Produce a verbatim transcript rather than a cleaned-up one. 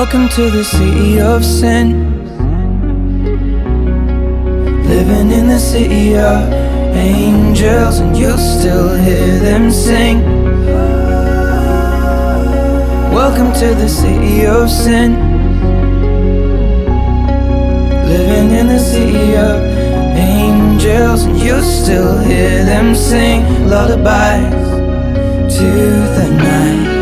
Welcome to the city of sin. Living in the city of angels, and you'll still hear them sing. Welcome to the city of sin. Living in the city of angels, and you'll still hear them sing lullabies to the night.